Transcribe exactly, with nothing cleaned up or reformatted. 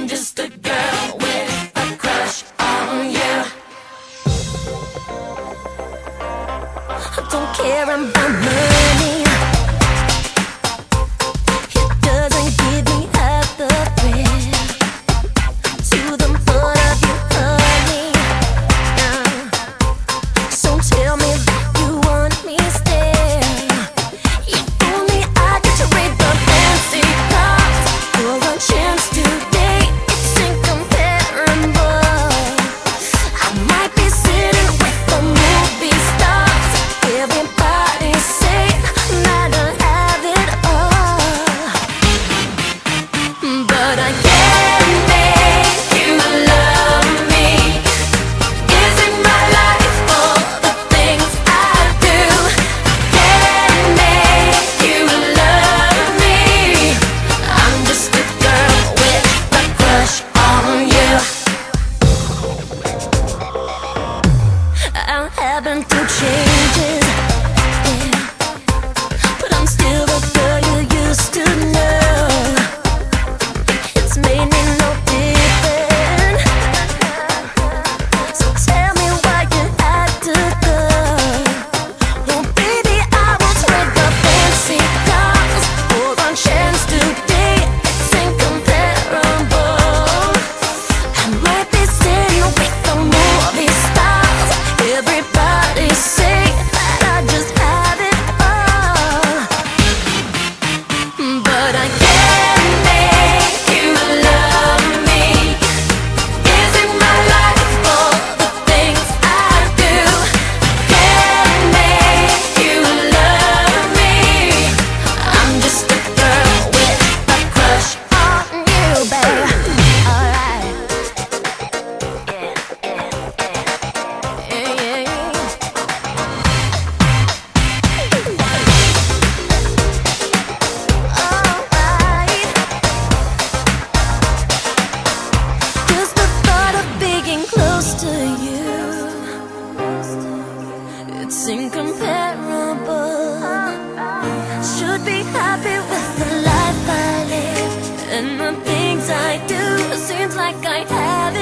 I'm just a girl with a crush on you. I don't care about money. It doesn't give me half the thrill. To the thought of you, honey. Now, so tell me that you want me still. If only I could trade the fancy cars for a chance to date. It's incomparable. I might be sitting with the movie stars. Everybody say that I have it all, but I can't make you love me. Isn't my life all the things I do? Can't make you love me. I'm just a girl with a crush on you. I'm having to changes, yeah, but I'm still the girl you used to know. It's made me no different. So tell me why you had to go. Oh baby, I will trade the fancy cars for a chance to date. It's incomparable. I might be sitting with the movie stars. Everybody say that I just have it all, but I can't make you love me. Isn't my life all the things I do? Can't make you love me. I'm just a girl with a crush on you, baby. Alright. Yeah, yeah, yeah. Yeah, yeah, yeah. Alright. Just the thought of being close to you, it's incomparable. Should be happy with the life I live and the things I do. Seems like I have